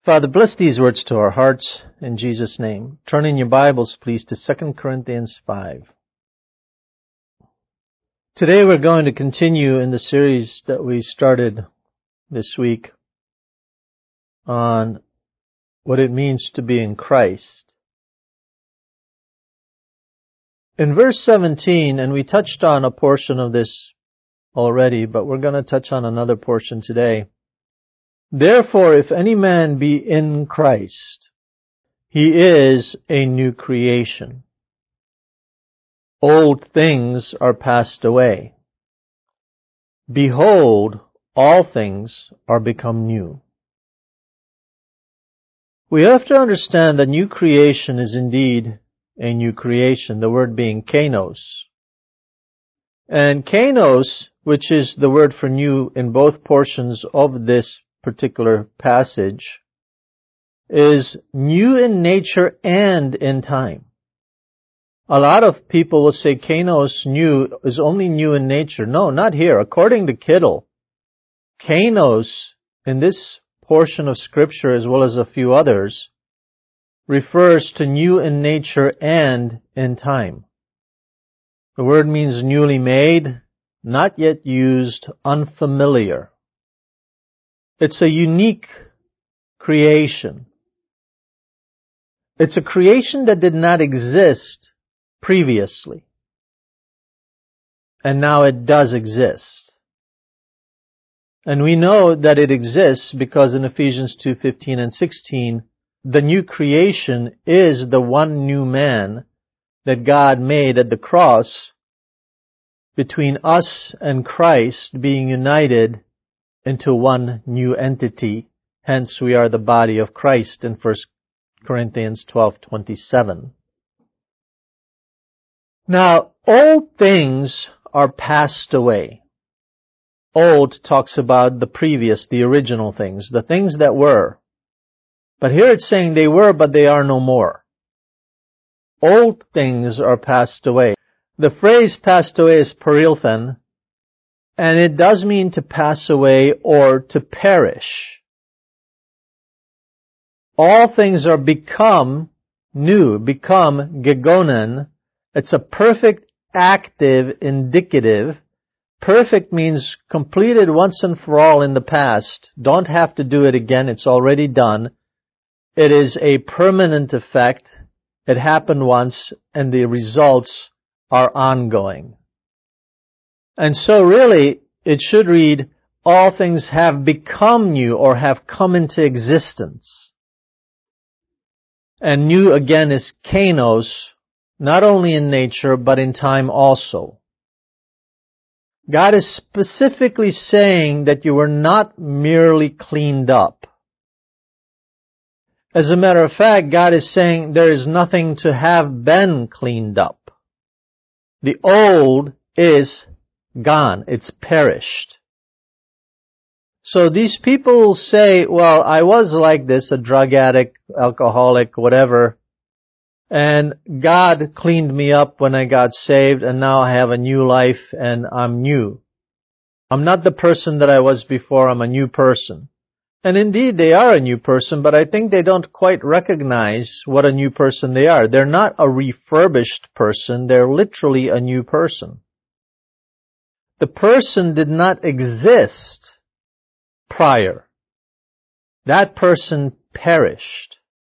Father, bless these words to our hearts in Jesus' name. Turn in your Bibles, please, to 2 Corinthians 5. Today we're going to continue in the series that we started this week on what it means to be in Christ. In verse 17, and we touched on a portion of this already, but we're going to touch on another portion today. Therefore, if any man be in Christ, he is a new creation. Old things are passed away. Behold, all things are become new. We have to understand that new creation is indeed a new creation, the word being kainos. And kainos, which is the word for new in both portions of this particular passage, is new in nature and in time. A lot of people will say kainos new is only new in nature. No, not here. According to Kittel, kainos in this portion of Scripture, as well as a few others, refers to new in nature and in time. The word means newly made, not yet used, unfamiliar. It's a unique creation. It's a creation that did not exist previously. And now it does exist. And we know that it exists because in Ephesians 2:15 and 16, the new creation is the one new man that God made at the cross between us and Christ being united into one new entity. Hence we are the body of Christ in 1 Corinthians 12:27. Now, old things are passed away. Old talks about the previous, the original things, the things that were. But here it's saying they were, but they are no more. Old things are passed away. The phrase passed away is perilthen, and it does mean to pass away or to perish. All things are become new, become gegonen. It's a perfect active indicative. Perfect means completed once and for all in the past. Don't have to do it again. It's already done. It is a permanent effect. It happened once, and the results are ongoing. And so really, it should read, all things have become new or have come into existence. And new again is kainos, not only in nature, but in time also. God is specifically saying that you were not merely cleaned up. As a matter of fact, God is saying there is nothing to have been cleaned up. The old is gone. It's perished. So these people will say, well, I was like this, a drug addict, alcoholic, whatever, and God cleaned me up when I got saved, and now I have a new life, and I'm new. I'm not the person that I was before, I'm a new person. And indeed, they are a new person, but I think they don't quite recognize what a new person they are. They're not a refurbished person, they're literally a new person. The person did not exist prior. That person perished.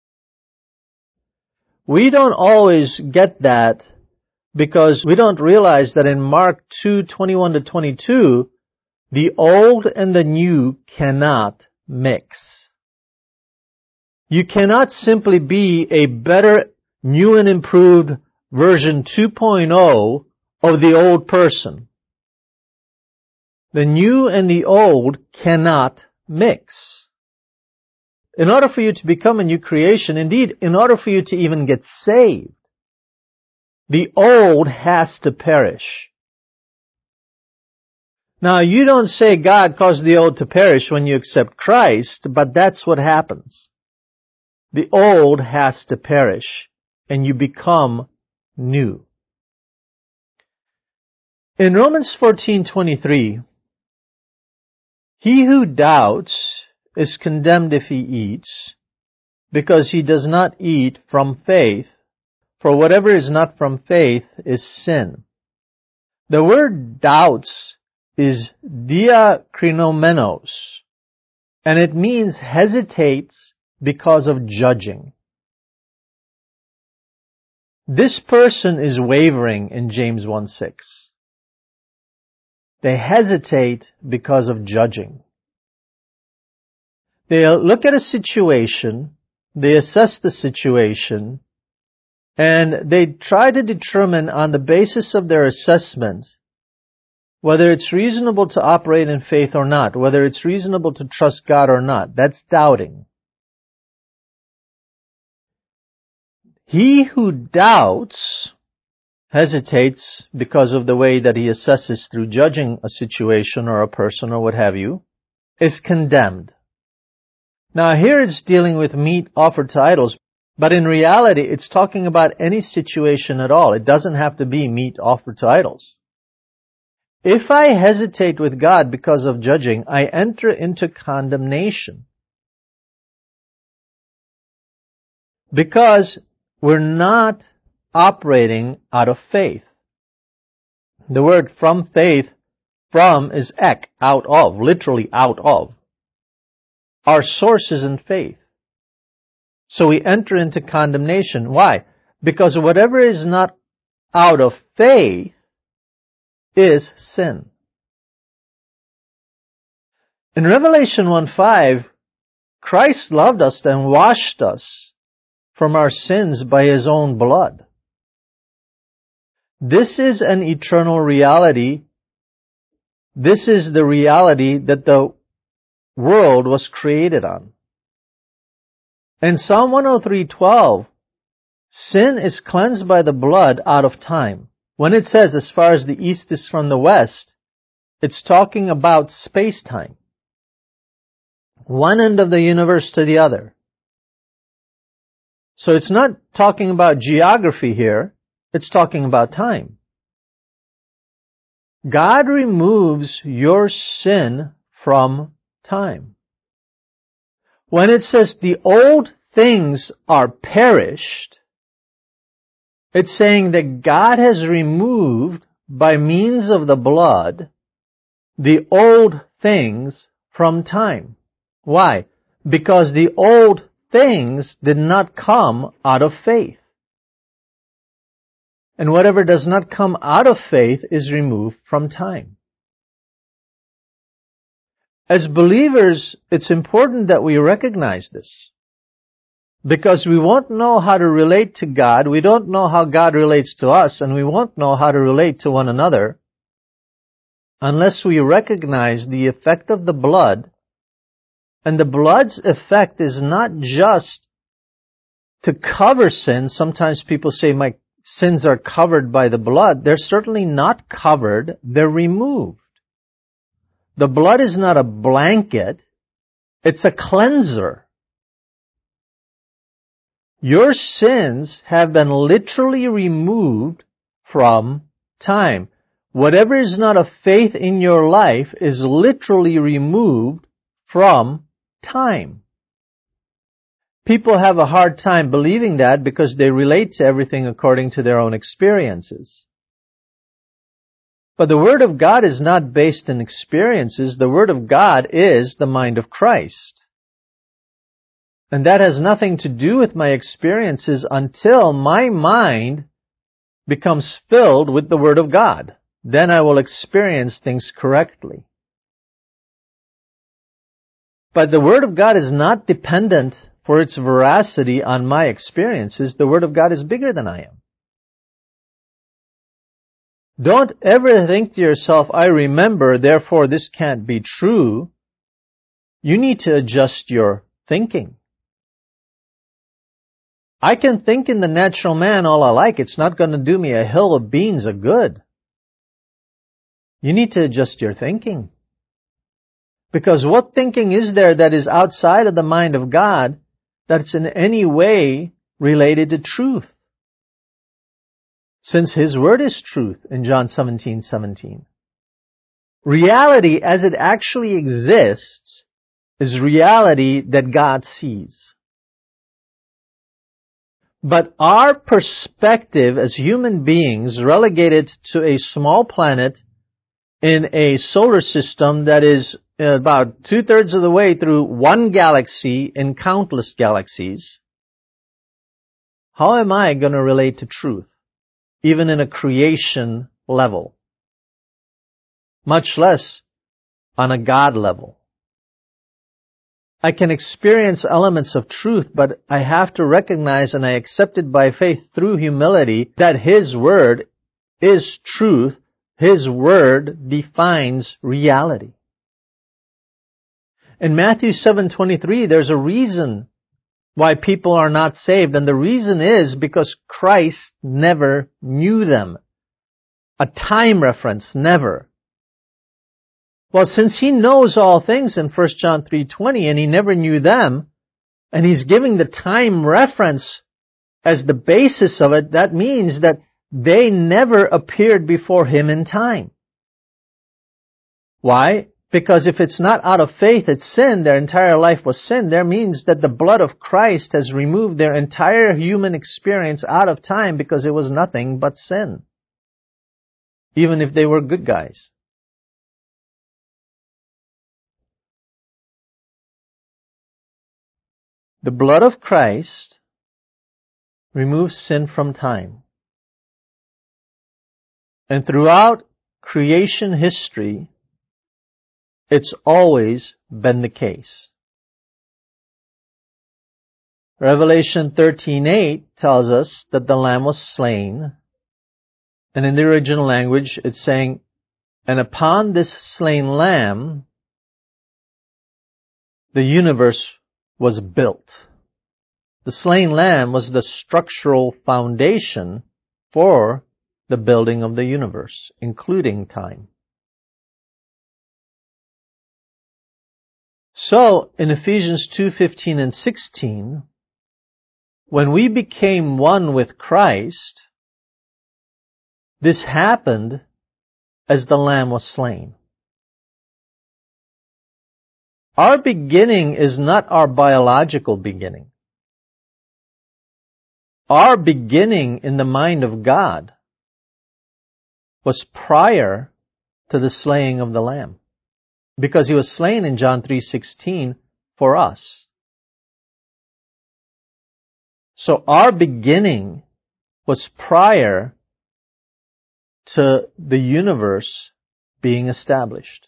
We don't always get that because we don't realize that in Mark 2:21-22, the old and the new cannot mix. You cannot simply be a better, new and improved version 2.0 of the old person. The new and the old cannot mix. In order for you to become a new creation, indeed, in order for you to even get saved, the old has to perish. Now, you don't say God caused the old to perish when you accept Christ, but that's what happens. The old has to perish, and you become new. In Romans 14:23, he who doubts is condemned if he eats, because he does not eat from faith, for whatever is not from faith is sin. The word doubts is diakrinomenos, and it means hesitates because of judging. This person is wavering in James 1:6. They hesitate because of judging. They look at a situation, they assess the situation, and they try to determine on the basis of their assessment whether it's reasonable to operate in faith or not, whether it's reasonable to trust God or not. That's doubting. He who doubts hesitates because of the way that he assesses through judging a situation or a person or what have you, is condemned. Now here it's dealing with meat offered to idols, but in reality it's talking about any situation at all. It doesn't have to be meat offered to idols. If I hesitate with God because of judging, I enter into condemnation. Because we're not operating out of faith. The word from faith, from is ek, out of, literally out of. Our source is in faith. So we enter into condemnation. Why? Because whatever is not out of faith is sin. In Revelation 1:5, Christ loved us and washed us from our sins by His own blood. This is an eternal reality. This is the reality that the world was created on. In Psalm 103:12, sin is cleansed by the blood out of time. When it says, as far as the east is from the west, it's talking about space-time. One end of the universe to the other. So it's not talking about geography here, it's talking about time. God removes your sin from time. When it says the old things are perished, it's saying that God has removed, by means of the blood, the old things from time. Why? Because the old things did not come out of faith. And whatever does not come out of faith is removed from time. As believers, it's important that we recognize this. Because we won't know how to relate to God, we don't know how God relates to us, and we won't know how to relate to one another unless we recognize the effect of the blood. And the blood's effect is not just to cover sins. Sometimes people say, my sins are covered by the blood. They're certainly not covered, they're removed. The blood is not a blanket, it's a cleanser. Your sins have been literally removed from time. Whatever is not of faith in your life is literally removed from time. People have a hard time believing that because they relate to everything according to their own experiences. But the Word of God is not based in experiences. The Word of God is the mind of Christ. And that has nothing to do with my experiences until my mind becomes filled with the Word of God. Then I will experience things correctly. But the Word of God is not dependent for its veracity on my experiences. The Word of God is bigger than I am. Don't ever think to yourself, I remember, therefore this can't be true. You need to adjust your thinking. I can think in the natural man all I like. It's not going to do me a hill of beans of good. You need to adjust your thinking. Because what thinking is there that is outside of the mind of God that's in any way related to truth? Since His Word is truth in John 17:17. Reality as it actually exists is reality that God sees. But our perspective as human beings, relegated to a small planet in a solar system that is about 2/3 of the way through one galaxy in countless galaxies, how am I going to relate to truth, even in a creation level, much less on a God level? I can experience elements of truth, but I have to recognize, and I accept it by faith through humility, that His Word is truth. His Word defines reality. In Matthew 7:23, there's a reason why people are not saved, and the reason is because Christ never knew them. A time reference, never. Well, since He knows all things in 1 John 3:20, and He never knew them, and He's giving the time reference as the basis of it, that means that they never appeared before Him in time. Why? Because if it's not out of faith, it's sin, their entire life was sin, that means that the blood of Christ has removed their entire human experience out of time because it was nothing but sin. Even if they were good guys. The blood of Christ removes sin from time. And throughout creation history, it's always been the case. Revelation 13:8 tells us that the Lamb was slain. And in the original language, it's saying, and upon this slain Lamb, the universe was built. The slain Lamb was the structural foundation for the building of the universe, including time. So, in Ephesians 2:15 and 16, when we became one with Christ, this happened as the Lamb was slain. Our beginning is not our biological beginning. Our beginning in the mind of God was prior to the slaying of the Lamb, because He was slain in John 3:16 for us. So our beginning was prior to the universe being established.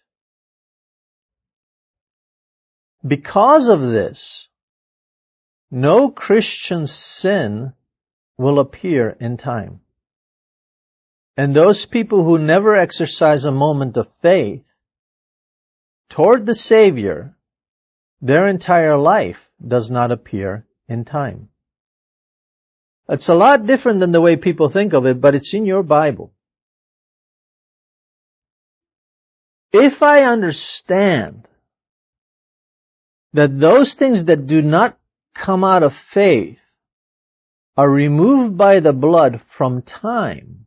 Because of this, no Christian sin will appear in time. And those people who never exercise a moment of faith toward the Savior, their entire life does not appear in time. It's a lot different than the way people think of it, but it's in your Bible. If I understand that those things that do not come out of faith are removed by the blood from time,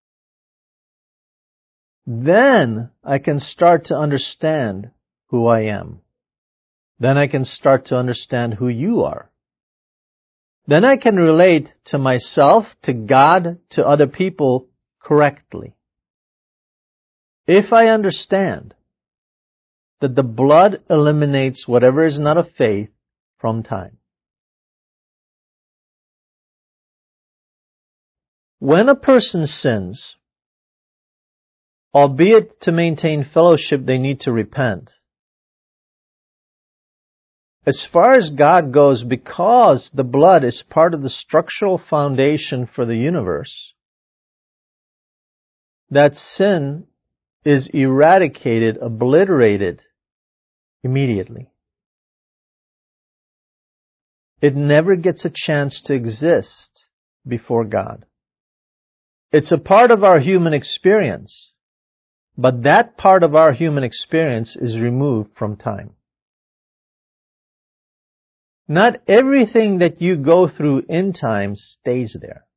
then I can start to understand who I am. Then I can start to understand who you are. Then I can relate to myself, to God, to other people correctly. If I understand that the blood eliminates whatever is not of faith from time. When a person sins, albeit to maintain fellowship they need to repent, as far as God goes, because the blood is part of the structural foundation for the universe, that sin is eradicated, obliterated immediately. It never gets a chance to exist before God. It's a part of our human experience, but that part of our human experience is removed from time. Not everything that you go through in time stays there.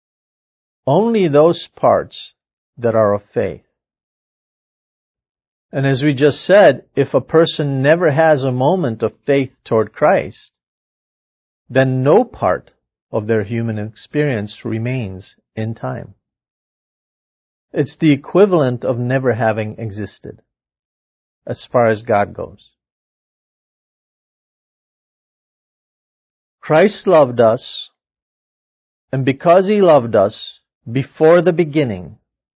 Only those parts that are of faith. And as we just said, if a person never has a moment of faith toward Christ, then no part of their human experience remains in time. It's the equivalent of never having existed, as far as God goes. Christ loved us, and because He loved us before the beginning,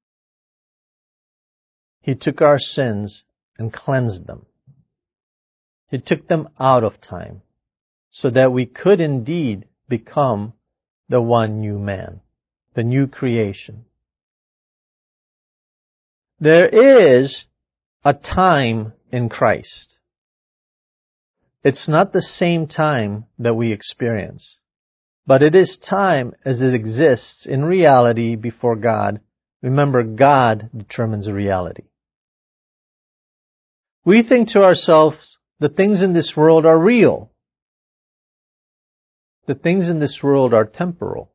He took our sins and cleansed them. He took them out of time, so that we could indeed become the one new man, the new creation. There is a time in Christ. It's not the same time that we experience, but it is time as it exists in reality before God. Remember, God determines reality. We think to ourselves, the things in this world are real. The things in this world are temporal.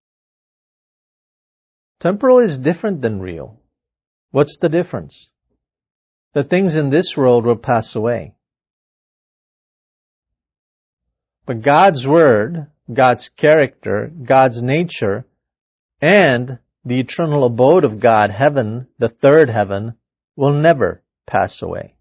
Temporal is different than real. What's the difference? The things in this world will pass away. But God's Word, God's character, God's nature, and the eternal abode of God, heaven, the third heaven, will never pass away.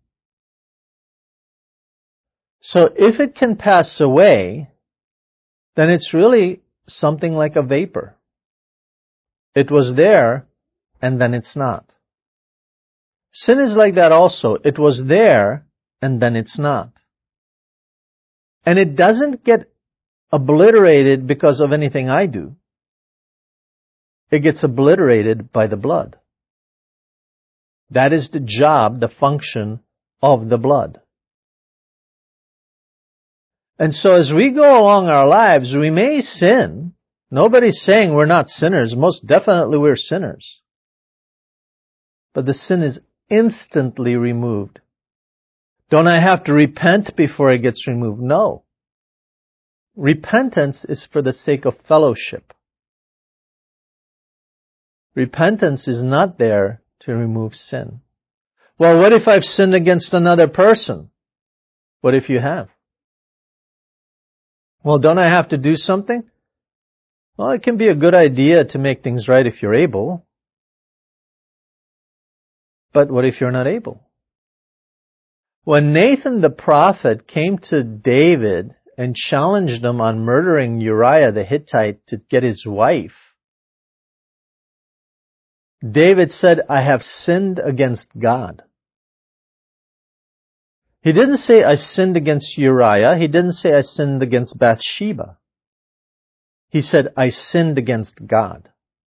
So if it can pass away, then it's really something like a vapor. It was there, and then it's not. Sin is like that also. It was there, and then it's not. And it doesn't get obliterated because of anything I do. It gets obliterated by the blood. That is the job, the function of the blood. And so as we go along our lives, we may sin. Nobody's saying we're not sinners. Most definitely we're sinners. But the sin is instantly removed. Don't I have to repent before it gets removed? No. Repentance is for the sake of fellowship. Repentance is not there to remove sin. Well, what if I've sinned against another person? What if you have? Well, don't I have to do something? Well, it can be a good idea to make things right if you're able. But what if you're not able? When Nathan the prophet came to David and challenged him on murdering Uriah the Hittite to get his wife, David said, I have sinned against God. He didn't say, I sinned against Uriah. He didn't say, I sinned against Bathsheba. He said, I sinned against God.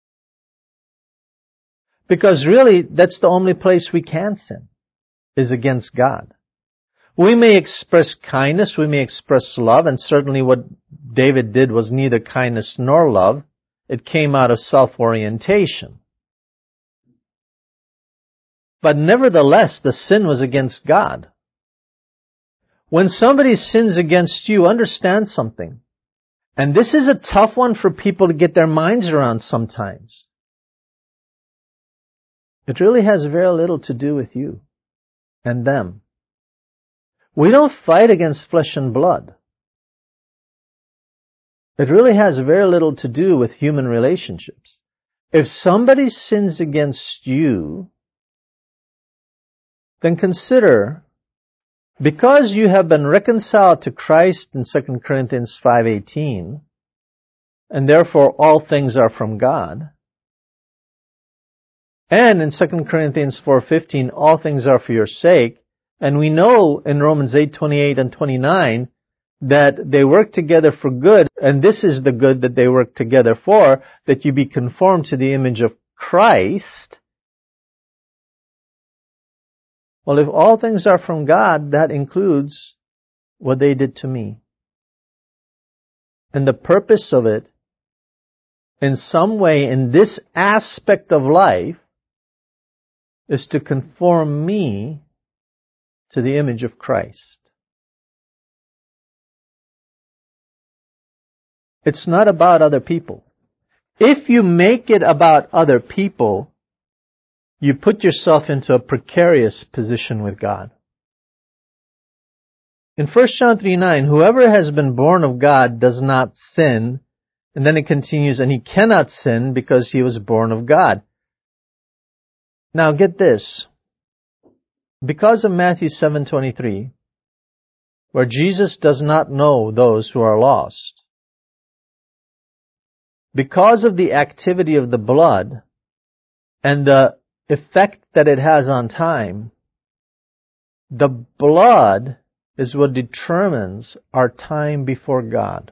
Because really, that's the only place we can sin, is against God. We may express kindness, we may express love, and certainly what David did was neither kindness nor love. It came out of self-orientation. But nevertheless, the sin was against God. When somebody sins against you, understand something. And this is a tough one for people to get their minds around sometimes. It really has very little to do with you and them. We don't fight against flesh and blood. It really has very little to do with human relationships. If somebody sins against you, then consider, because you have been reconciled to Christ in 2 Corinthians 5:18, and therefore all things are from God, and in 2 Corinthians 4:15, all things are for your sake, and we know in Romans 8:28 and 29 that they work together for good, and this is the good that they work together for, that you be conformed to the image of Christ. Well, if all things are from God, that includes what they did to me. And the purpose of it, in some way, in this aspect of life, is to conform me to the image of Christ. It's not about other people. If you make it about other people, you put yourself into a precarious position with God. In 1 John 3:9, whoever has been born of God does not sin. And then it continues, and he cannot sin because he was born of God. Now get this. Because of Matthew 7:23, where Jesus does not know those who are lost, because of the activity of the blood and the effect that it has on time, the blood is what determines our time before God.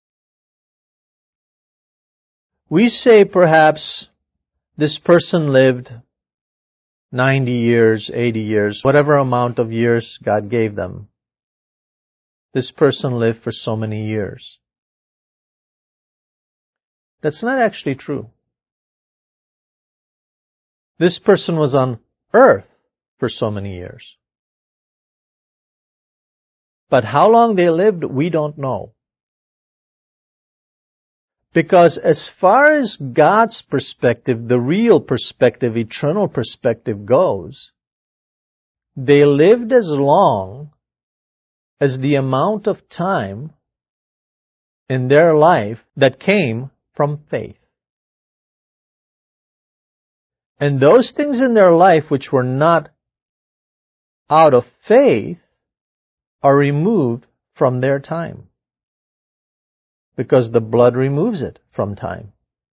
We say perhaps this person lived 90 years, 80 years, whatever amount of years God gave them. This person lived for so many years. That's not actually true. This person was on earth for so many years. But how long they lived, we don't know. Because as far as God's perspective, the real perspective, eternal perspective goes, they lived as long as the amount of time in their life that came from faith. And those things in their life which were not out of faith are removed from their time. Because the blood removes it from time.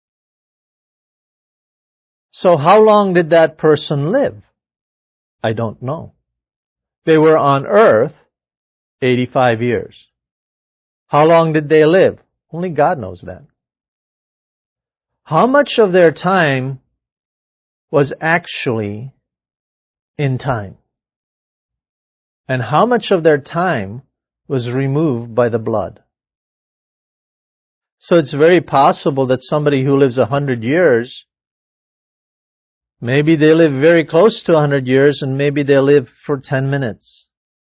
So how long did that person live? I don't know. They were on earth 85 years. How long did they live? Only God knows that. How much of their time was actually in time? And how much of their time was removed by the blood? So it's very possible that somebody who lives 100 years, maybe they live very close to 100 years and maybe they live for 10 minutes.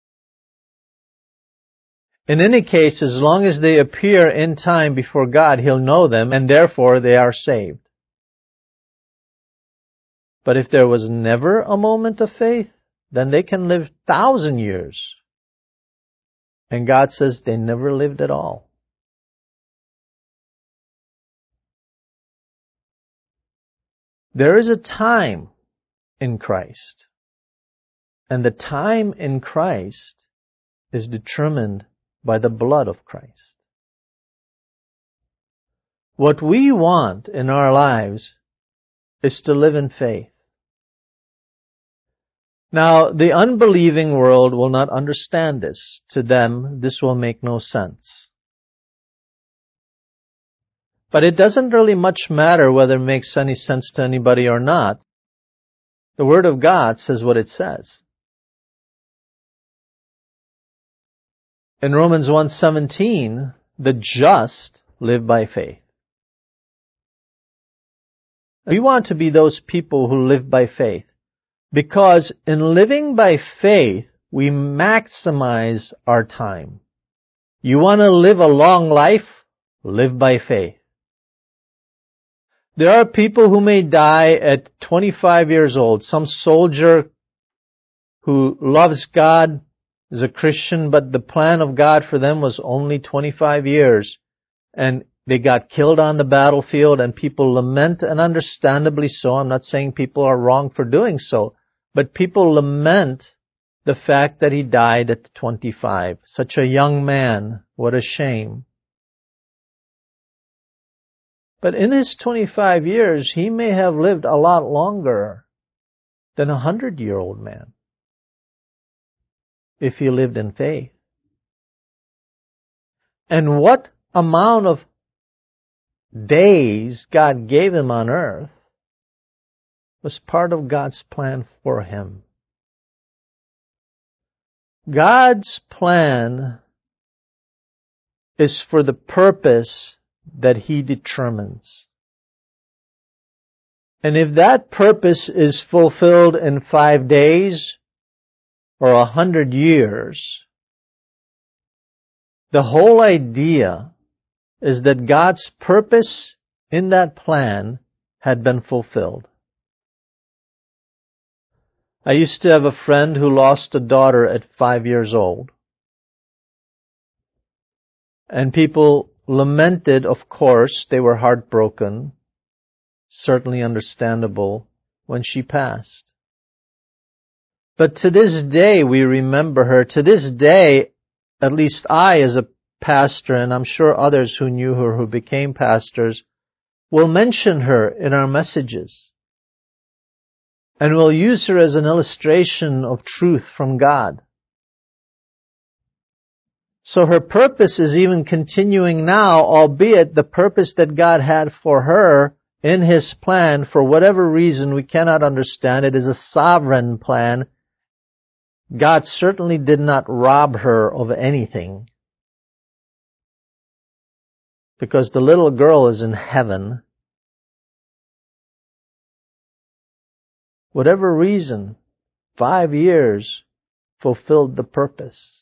In any case, as long as they appear in time before God, He'll know them and therefore they are saved. But if there was never a moment of faith, then they can live 1,000 years. And God says they never lived at all. There is a time in Christ. And the time in Christ is determined by the blood of Christ. What we want in our lives is to live in faith. Now, the unbelieving world will not understand this. To them, this will make no sense. But it doesn't really much matter whether it makes any sense to anybody or not. The Word of God says what it says. In Romans 1:17, the just live by faith. We want to be those people who live by faith. Because in living by faith, we maximize our time. You want to live a long life? Live by faith. There are people who may die at 25 years old. Some soldier who loves God, is a Christian, but the plan of God for them was only 25 years. And they got killed on the battlefield, and people lament, and understandably so. I'm not saying people are wrong for doing so, but people lament the fact that he died at 25. Such a young man, what a shame. But in his 25 years, he may have lived a lot longer than a 100-year-old man, if he lived in faith. And what amount of days God gave him on earth was part of God's plan for him. God's plan is for the purpose that He determines. And if that purpose is fulfilled in 5 days or 100 years, the whole idea is that God's purpose in that plan had been fulfilled. I used to have a friend who lost a daughter at 5 years old. And people lamented, of course, they were heartbroken, certainly understandable, when she passed. But to this day, we remember her. To this day, at least I, as a pastor, and I'm sure others who knew her, who became pastors, will mention her in our messages. And we'll use her as an illustration of truth from God. So her purpose is even continuing now, albeit the purpose that God had for her in His plan, for whatever reason we cannot understand, it is a sovereign plan. God certainly did not rob her of anything, because the little girl is in heaven. Whatever reason, 5 years fulfilled the purpose.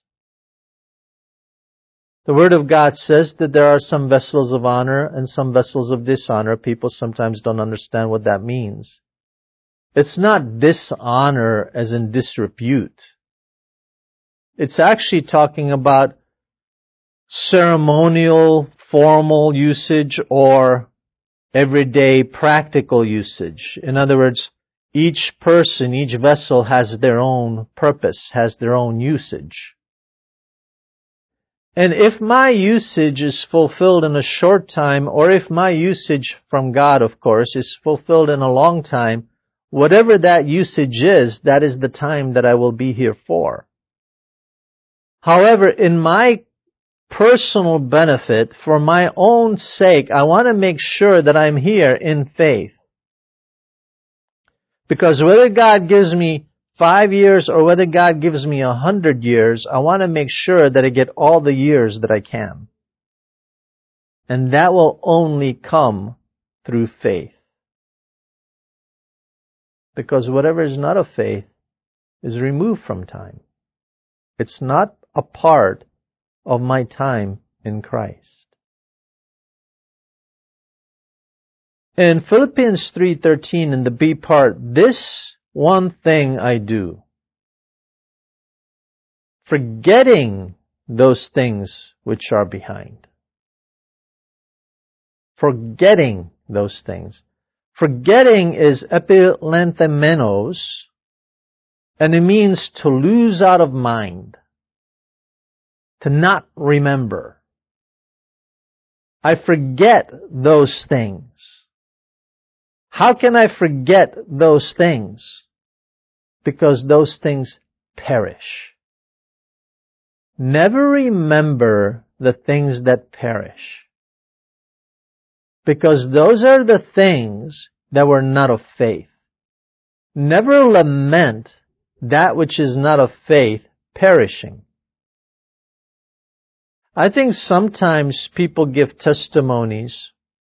The Word of God says that there are some vessels of honor and some vessels of dishonor. People sometimes don't understand what that means. It's not dishonor as in disrepute. It's actually talking about ceremonial, formal usage or everyday practical usage. In other words, each person, each vessel has their own purpose, has their own usage. And if my usage is fulfilled in a short time, or if my usage from God, of course, is fulfilled in a long time, whatever that usage is, that is the time that I will be here for. However, in my personal benefit, for my own sake, I want to make sure that I'm here in faith. Because whether God gives me 5 years or whether God gives me 100 years, I want to make sure that I get all the years that I can. And that will only come through faith. Because whatever is not of faith is removed from time. It's not a part of my time in Christ. In Philippians 3:13 in the B part, this one thing I do, forgetting those things which are behind. Forgetting those things. Forgetting is epilenthemenos, and it means to lose out of mind, to not remember. I forget those things. How can I forget those things? Because those things perish. Never remember the things that perish. Because those are the things that were not of faith. Never lament that which is not of faith perishing. I think sometimes people give testimonies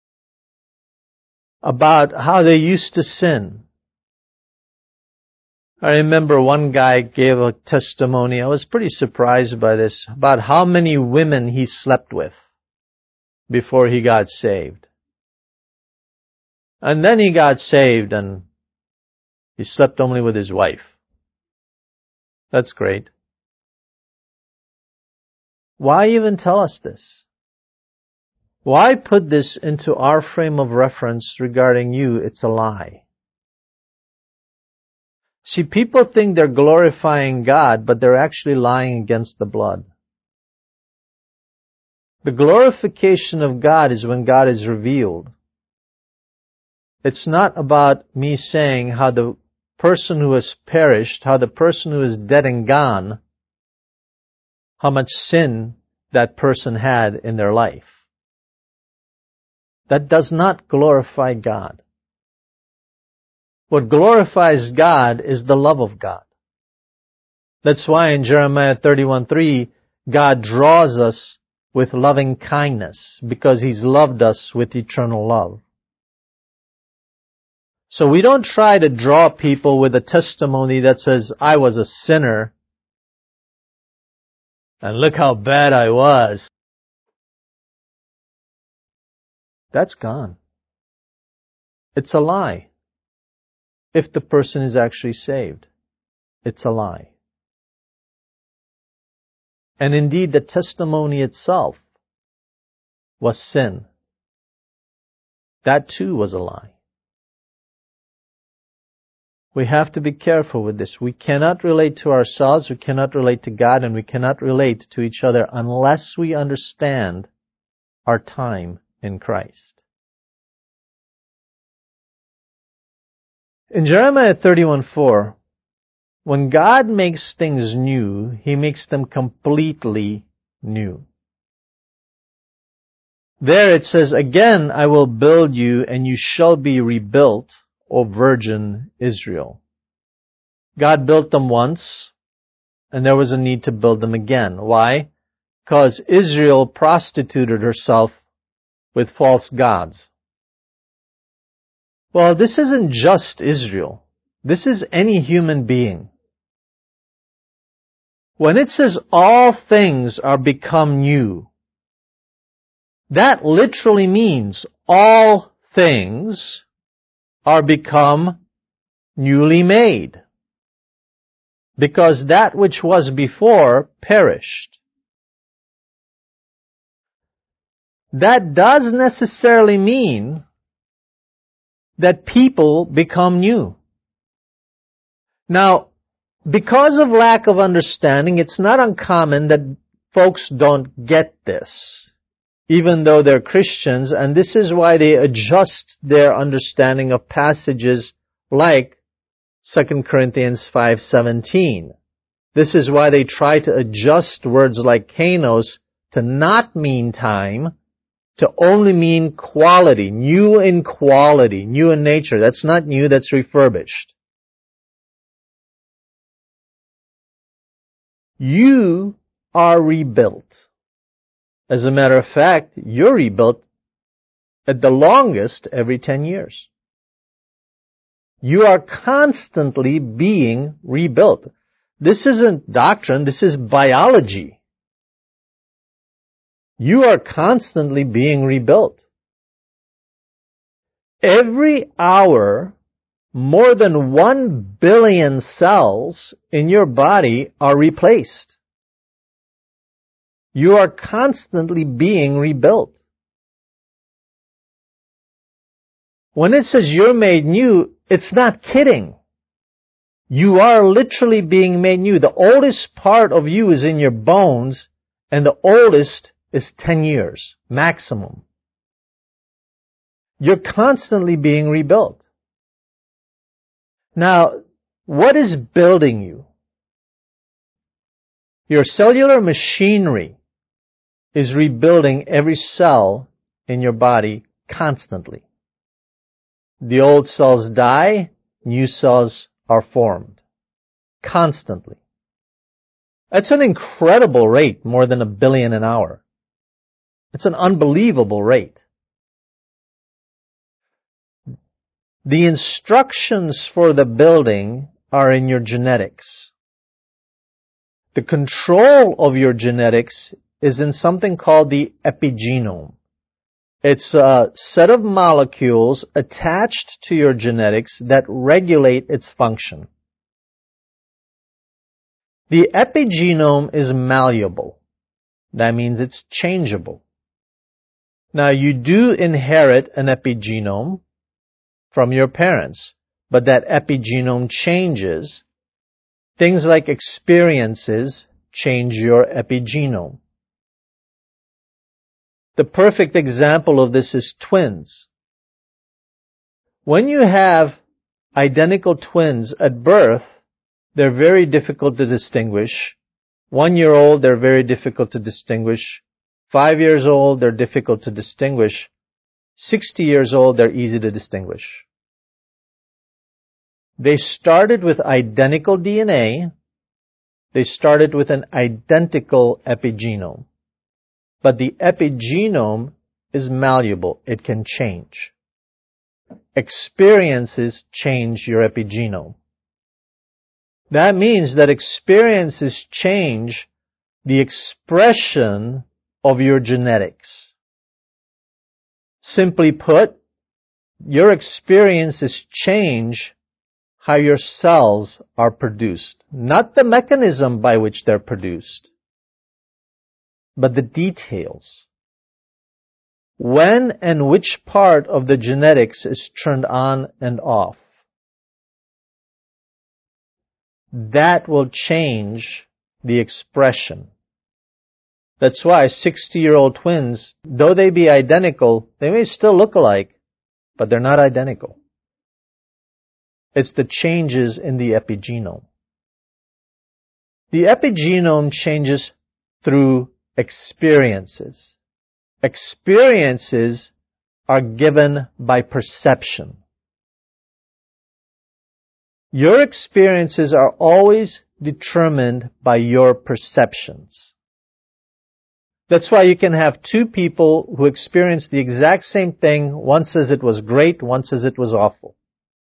about how they used to sin. I remember one guy gave a testimony, I was pretty surprised by this, about how many women he slept with before he got saved. And then he got saved and he slept only with his wife. That's great. Why even tell us this? Why put this into our frame of reference regarding you? It's a lie. See, people think they're glorifying God, but they're actually lying against the blood. The glorification of God is when God is revealed. It's not about me saying how the person who has perished, how the person who is dead and gone, how much sin that person had in their life. That does not glorify God. What glorifies God is the love of God. That's why in Jeremiah 31:3, God draws us with loving kindness, because He's loved us with eternal love. So we don't try to draw people with a testimony that says, I was a sinner, and look how bad I was. That's gone. It's a lie if the person is actually saved. it's a lie. And indeed, the testimony itself was sin. That too was a lie. We have to be careful with this. We cannot relate to ourselves, we cannot relate to God, and we cannot relate to each other unless we understand our time in Christ. In Jeremiah 31:4, when God makes things new, He makes them completely new. There it says, "Again I will build you, and you shall be rebuilt, O virgin Israel." God built them once, and there was a need to build them again. Why? Because Israel prostituted herself with false gods. Well, this isn't just Israel. This is any human being. When it says all things are become new, that literally means all things are become newly made. Because that which was before perished. That does necessarily mean that people become new. Now, because of lack of understanding, it's not uncommon that folks don't get this, even though they're Christians, and this is why they adjust their understanding of passages like 2 Corinthians 5:17. This is why they try to adjust words like kainos to not mean time, to only mean quality, new in quality, new in nature. That's not new, that's refurbished. You are rebuilt. As a matter of fact, you're rebuilt at the longest every 10 years. You are constantly being rebuilt. This isn't doctrine, this is biology. You are constantly being rebuilt. Every hour, more than 1 billion cells in your body are replaced. You are constantly being rebuilt. When it says you're made new, it's not kidding. You are literally being made new. The oldest part of you is in your bones, and the oldest is 10 years, maximum. You're constantly being rebuilt. Now, what is building you? Your cellular machinery is rebuilding every cell in your body constantly. The old cells die, new cells are formed. Constantly. That's an incredible rate, more than 1 billion an hour. It's an unbelievable rate. The instructions for the building are in your genetics. The control of your genetics is in something called the epigenome. It's a set of molecules attached to your genetics that regulate its function. The epigenome is malleable. That means it's changeable. Now, you do inherit an epigenome from your parents, but that epigenome changes. Things like experiences change your epigenome. The perfect example of this is twins. When you have identical twins at birth, they're very difficult to distinguish. 1 year old, they're very difficult to distinguish. 5 years old, they're difficult to distinguish. 60 years old, they're easy to distinguish. They started with identical DNA. They started with an identical epigenome. But the epigenome is malleable. It can change. Experiences change your epigenome. That means that experiences change the expression of your genetics. Simply put, your experiences change how your cells are produced. Not the mechanism by which they're produced, but the details. When and which part of the genetics is turned on and off. That will change the expression. That's why 60-year-old twins, though they be identical, they may still look alike, but they're not identical. It's the changes in the epigenome. The epigenome changes through experiences. Experiences are given by perception. Your experiences are always determined by your perceptions. That's why you can have two people who experience the exact same thing. One says it was great, one says it was awful.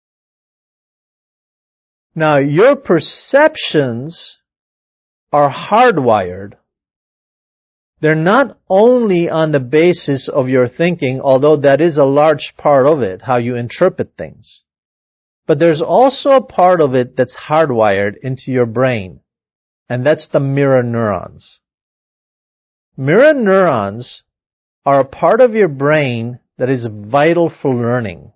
Now, your perceptions are hardwired. They're not only on the basis of your thinking, although that is a large part of it, how you interpret things. But there's also a part of it that's hardwired into your brain, and that's the mirror neurons. Mirror neurons are a part of your brain that is vital for learning.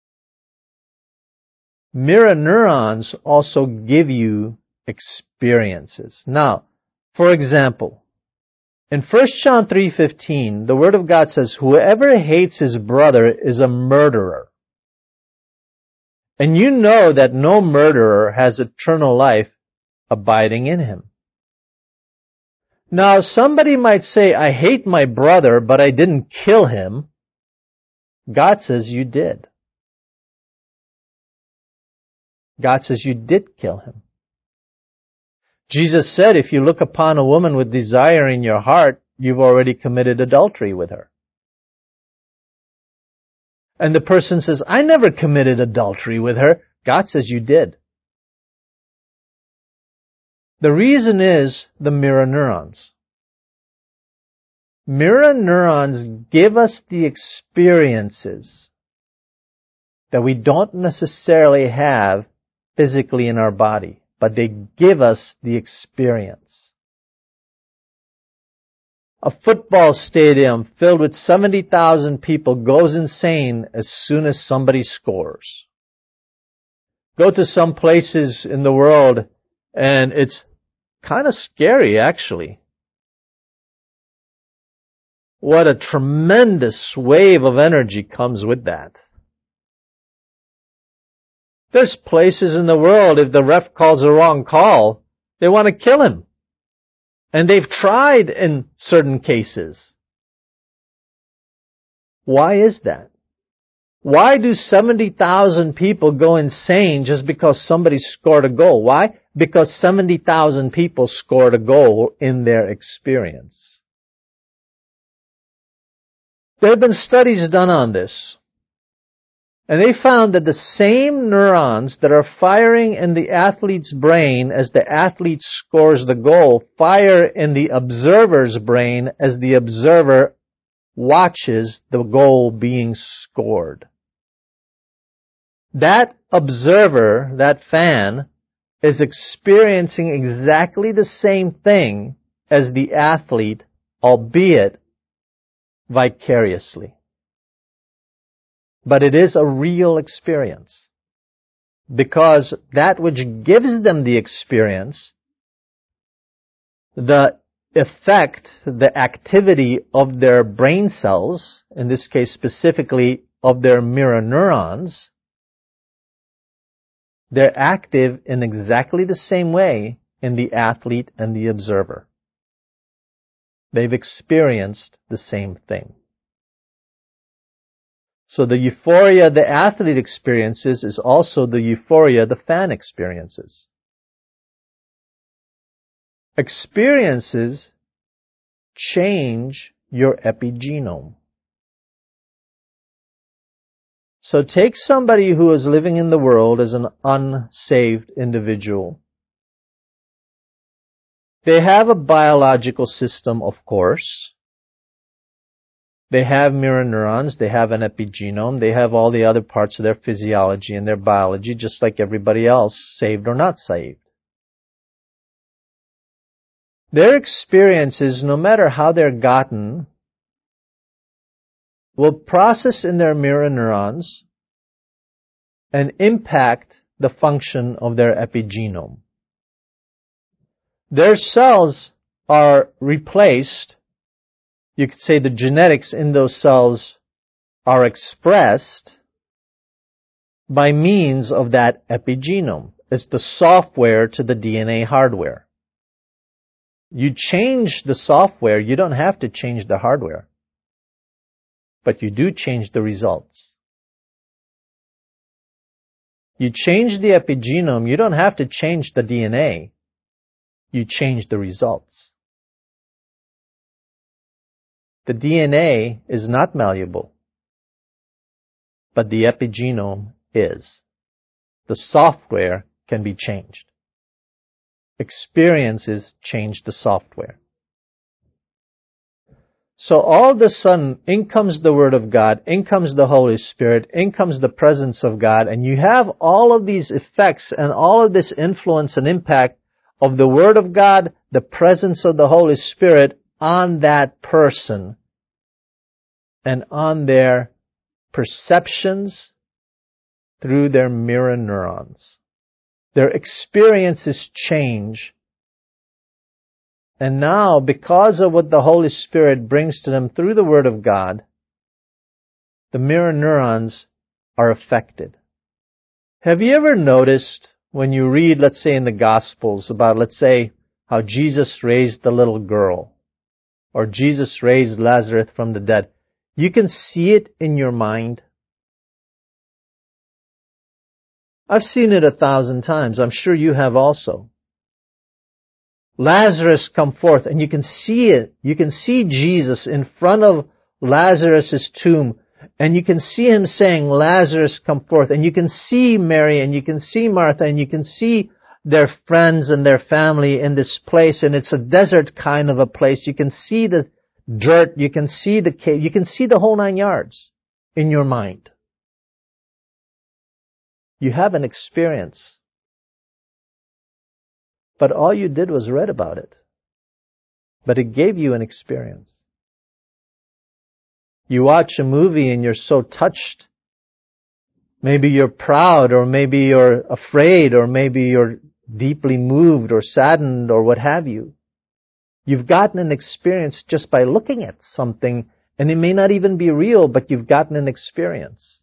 Mirror neurons also give you experiences. Now, for example, in 1 John 3:15, the Word of God says, "Whoever hates his brother is a murderer. And you know that no murderer has eternal life abiding in him." Now, somebody might say, "I hate my brother, but I didn't kill him." God says you did. God says you did kill him. Jesus said, if you look upon a woman with desire in your heart, you've already committed adultery with her. And the person says, "I never committed adultery with her." God says you did. The reason is the mirror neurons. Mirror neurons give us the experiences that we don't necessarily have physically in our body, but they give us the experience. A football stadium filled with 70,000 people goes insane as soon as somebody scores. Go to some places in the world and it's kind of scary, actually. What a tremendous wave of energy comes with that. There's places in the world, if the ref calls the wrong call, they want to kill him. And they've tried in certain cases. Why is that? Why do 70,000 people go insane just because somebody scored a goal? Why? Because 70,000 people scored a goal in their experience. There have been studies done on this. And they found that the same neurons that are firing in the athlete's brain as the athlete scores the goal fire in the observer's brain as the observer watches the goal being scored. That observer, that fan, is experiencing exactly the same thing as the athlete, albeit vicariously. But it is a real experience. Because that which gives them the experience, the effect, the activity of their brain cells, in this case specifically of their mirror neurons, they're active in exactly the same way in the athlete and the observer. They've experienced the same thing. So the euphoria the athlete experiences is also the euphoria the fan experiences. Experiences change your epigenome. So take somebody who is living in the world as an unsaved individual. They have a biological system, of course. They have mirror neurons, they have an epigenome, they have all the other parts of their physiology and their biology, just like everybody else, saved or not saved. Their experiences, no matter how they're gotten, will process in their mirror neurons and impact the function of their epigenome. Their cells are replaced. You could say the genetics in those cells are expressed by means of that epigenome. It's the software to the DNA hardware. You change the software, you don't have to change the hardware. But you do change the results. You change the epigenome, you don't have to change the DNA. You change the results. The DNA is not malleable, but the epigenome is. The software can be changed. Experiences change the software. So all of a sudden, in comes the Word of God, in comes the Holy Spirit, in comes the presence of God, and you have all of these effects and all of this influence and impact of the Word of God, the presence of the Holy Spirit on that person and on their perceptions through their mirror neurons. Their experiences change. And now, because of what the Holy Spirit brings to them through the Word of God, the mirror neurons are affected. Have you ever noticed when you read, let's say in the Gospels, about, let's say, how Jesus raised the little girl, or Jesus raised Lazarus from the dead, you can see it in your mind? I've seen it 1,000 times. I'm sure you have also. Lazarus come forth, and you can see it. You can see Jesus in front of Lazarus' tomb, and you can see him saying, Lazarus come forth, and you can see Mary, and you can see Martha, and you can see their friends and their family in this place, and it's a desert kind of a place. You can see the dirt, you can see the cave, you can see the whole 9 yards in your mind. You have an experience. But all you did was read about it. But it gave you an experience. You watch a movie and you're so touched. Maybe you're proud, or maybe you're afraid, or maybe you're deeply moved or saddened or what have you. You've gotten an experience just by looking at something, and it may not even be real, but you've gotten an experience.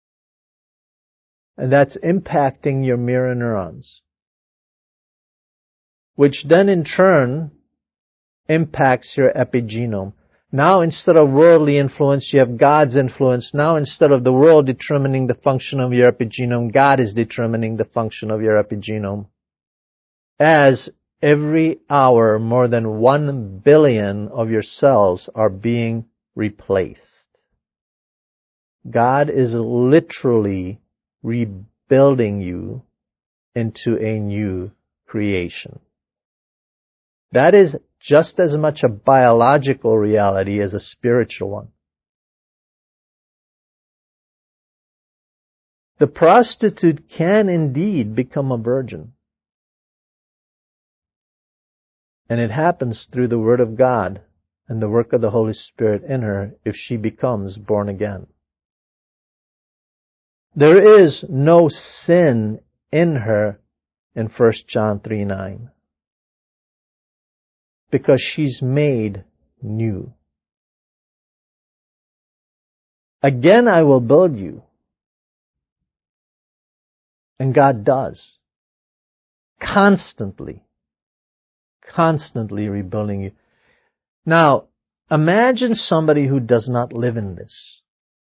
And that's impacting your mirror neurons, which then in turn impacts your epigenome. Now instead of worldly influence, you have God's influence. Now instead of the world determining the function of your epigenome, God is determining the function of your epigenome. As every hour, more than 1 billion of your cells are being replaced. God is literally rebuilding you into a new creation. That is just as much a biological reality as a spiritual one. The prostitute can indeed become a virgin. And it happens through the Word of God and the work of the Holy Spirit in her if she becomes born again. There is no sin in her in 1 John 3:9. Because she's made new. Again I will build you. And God does. Constantly rebuilding you. Now, imagine somebody who does not live in this.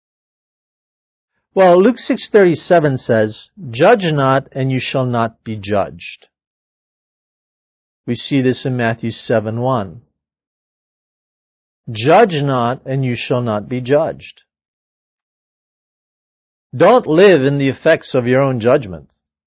Well, Luke 6:37 says, Judge not, and you shall not be judged. We see this in Matthew 7:1. Judge not, and you shall not be judged. Don't live in the effects of your own judgment.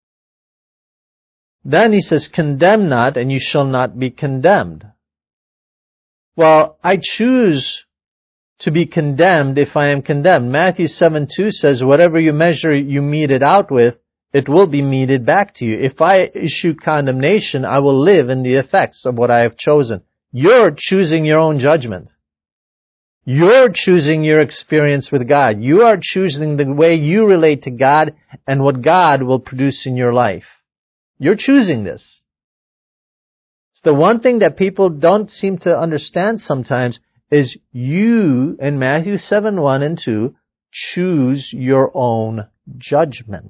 Then he says, condemn not, and you shall not be condemned. Well, I choose to be condemned if I am condemned. Matthew 7:2 says, whatever you measure, you mete it out with, it will be meted back to you. If I issue condemnation, I will live in the effects of what I have chosen. You're choosing your own judgment. You're choosing your experience with God. You are choosing the way you relate to God and what God will produce in your life. You're choosing this. It's the one thing that people don't seem to understand sometimes is you, in Matthew 7:1 and 2, choose your own judgment.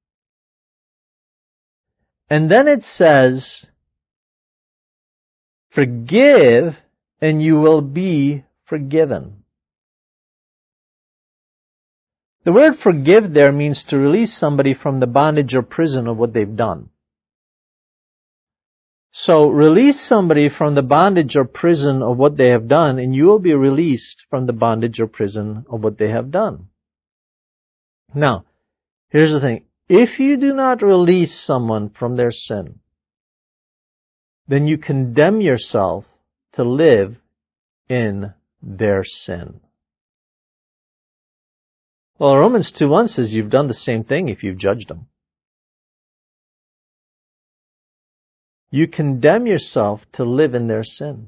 And then it says, forgive and you will be forgiven. The word forgive there means to release somebody from the bondage or prison of what they've done. So release somebody from the bondage or prison of what they have done, and you will be released from the bondage or prison of what they have done. Now, here's the thing. If you do not release someone from their sin, then you condemn yourself to live in their sin. Well, Romans 2:1 says you've done the same thing if you've judged them. You condemn yourself to live in their sin.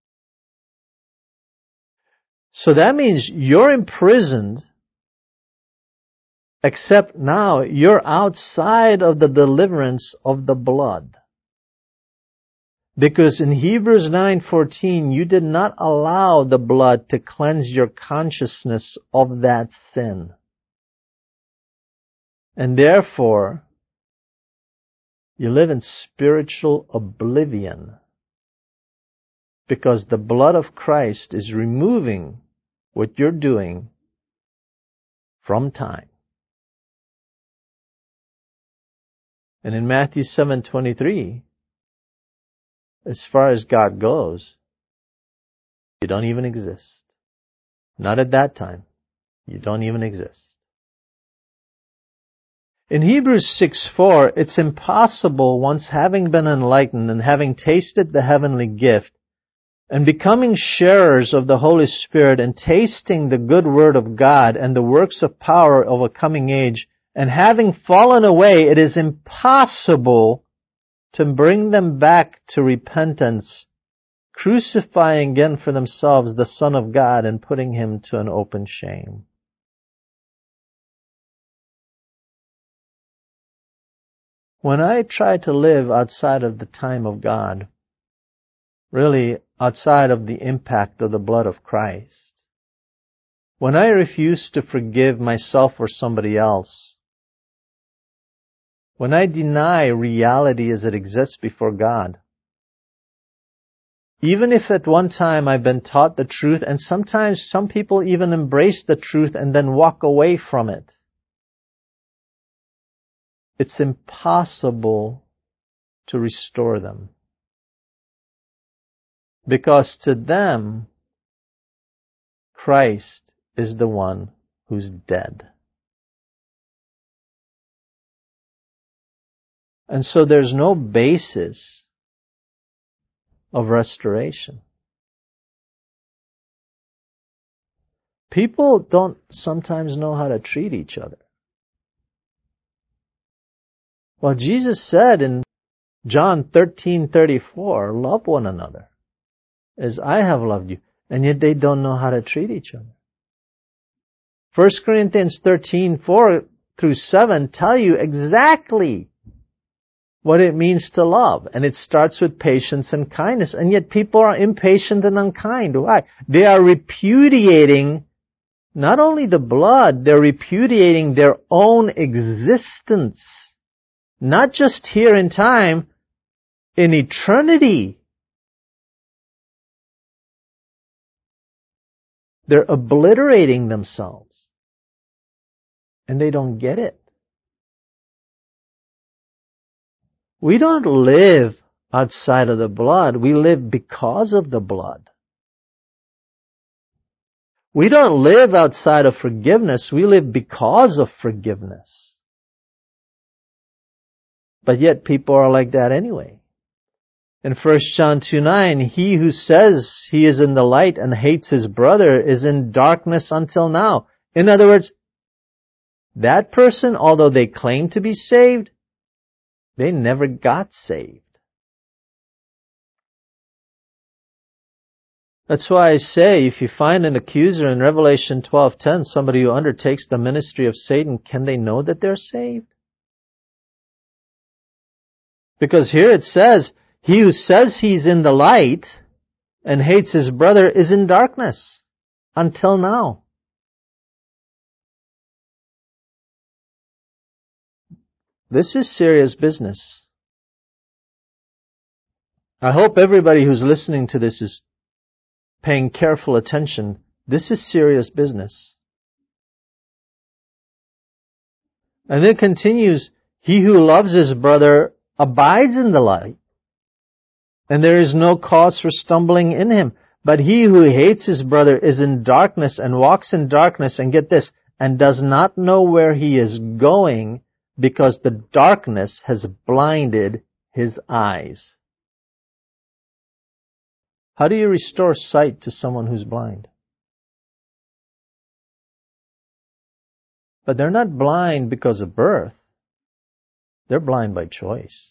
So that means you're imprisoned, except now you're outside of the deliverance of the blood. Because in Hebrews 9:14, you did not allow the blood to cleanse your consciousness of that sin. And therefore, you live in spiritual oblivion. Because the blood of Christ is removing what you're doing from time. And in Matthew 7:23, as far as God goes, you don't even exist. Not at that time. You don't even exist. In Hebrews 6:4, it's impossible, once having been enlightened and having tasted the heavenly gift, and becoming sharers of the Holy Spirit and tasting the good word of God and the works of power of a coming age, and having fallen away, it is impossible to bring them back to repentance, crucifying again for themselves the Son of God and putting Him to an open shame. When I try to live outside of the time of God, really outside of the impact of the blood of Christ, when I refuse to forgive myself or somebody else, when I deny reality as it exists before God, even if at one time I've been taught the truth, and sometimes some people even embrace the truth and then walk away from it, it's impossible to restore them. Because to them, Christ is the one who's dead. And so there's no basis of restoration. People don't sometimes know how to treat each other. Well, Jesus said in John 13:34, love one another as I have loved you. And yet they don't know how to treat each other. 1 Corinthians 13:4-7 tell you exactly what it means to love. And it starts with patience and kindness. And yet people are impatient and unkind. Why? They are repudiating not only the blood, they're repudiating their own existence. Not just here in time, in eternity. They're obliterating themselves. And they don't get it. We don't live outside of the blood. We live because of the blood. We don't live outside of forgiveness. We live because of forgiveness. But yet people are like that anyway. In 1 John 2:9, he who says he is in the light and hates his brother is in darkness until now. In other words, that person, although they claim to be saved, they never got saved. That's why I say, if you find an accuser in Revelation 12:10, somebody who undertakes the ministry of Satan, can they know that they're saved? Because here it says, he who says he's in the light and hates his brother is in darkness until now. This is serious business. I hope everybody who's listening to this is paying careful attention. This is serious business. And it continues, he who loves his brother abides in the light, and there is no cause for stumbling in him. But he who hates his brother is in darkness and walks in darkness, and get this, and does not know where he is going, because the darkness has blinded his eyes. How do you restore sight to someone who's blind? But they're not blind because of birth. They're blind by choice.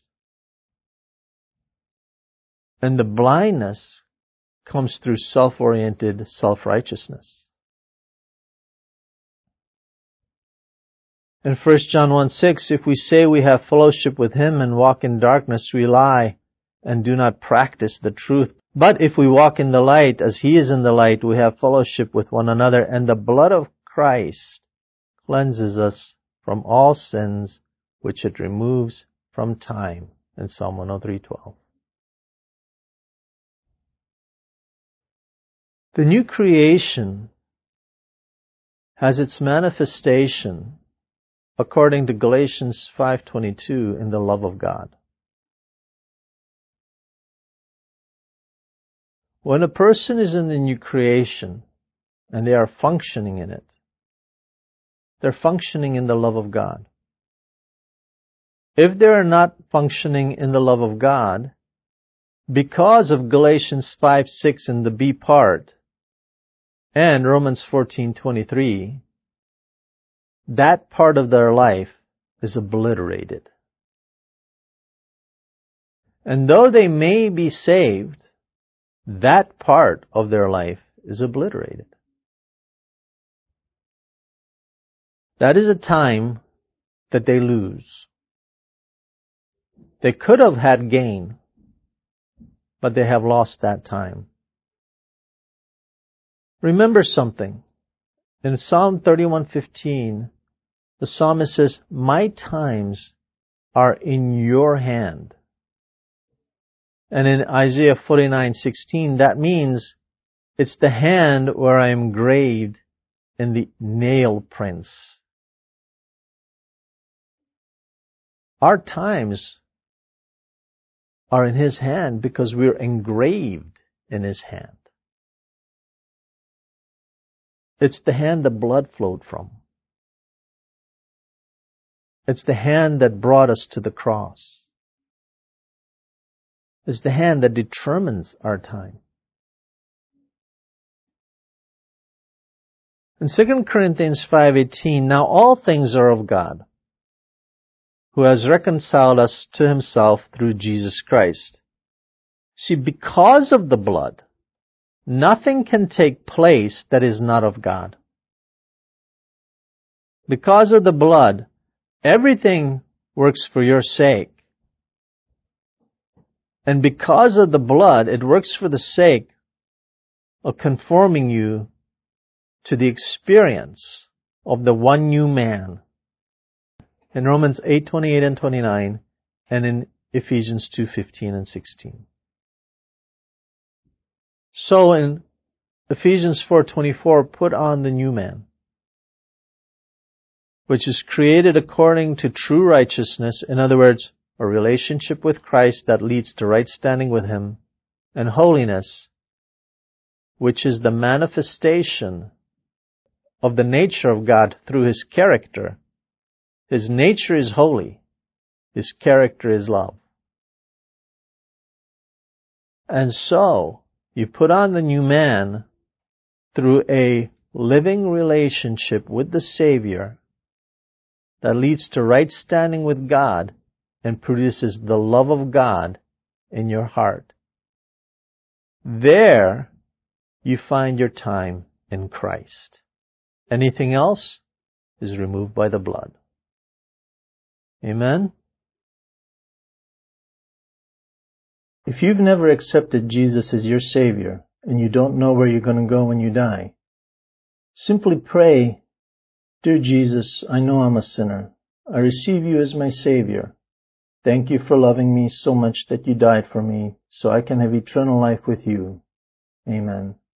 And the blindness comes through self-oriented self-righteousness. In 1 John 1:6, if we say we have fellowship with him and walk in darkness, we lie and do not practice the truth. But if we walk in the light as he is in the light, we have fellowship with one another, and the blood of Christ cleanses us from all sins, which it removes from time. In Psalm 103:12. The new creation has its manifestation, according to Galatians 5:22, in the love of God. When a person is in the new creation and they are functioning in it, they're functioning in the love of God. If they are not functioning in the love of God, because of Galatians 5:6 in the B part, and Romans 14:23, that part of their life is obliterated. And though they may be saved, that part of their life is obliterated. That is a time that they lose. They could have had gain, but they have lost that time. Remember something. In Psalm 31:15, the psalmist says, my times are in your hand. And in Isaiah 49:16, that means it's the hand where I am engraved in the nail prints. Our times are in his hand because we're engraved in his hand. It's the hand the blood flowed from. It's the hand that brought us to the cross. It's the hand that determines our time. In 2 Corinthians 5:18, now all things are of God, who has reconciled us to himself through Jesus Christ. See, because of the blood, nothing can take place that is not of God. Because of the blood, everything works for your sake. And because of the blood, it works for the sake of conforming you to the experience of the one new man. In Romans 8:28 and 29, and in Ephesians 2:15 and 16. So in Ephesians 4:24, put on the new man, which is created according to true righteousness, in other words, a relationship with Christ that leads to right standing with him, and holiness, which is the manifestation of the nature of God through his character. His nature is holy. His character is love. And so, you put on the new man through a living relationship with the Savior that leads to right standing with God and produces the love of God in your heart. There, you find your time in Christ. Anything else is removed by the blood. Amen? If you've never accepted Jesus as your Savior and you don't know where you're going to go when you die, simply pray, "Dear Jesus, I know I'm a sinner. I receive you as my Savior. Thank you for loving me so much that you died for me so I can have eternal life with you. Amen."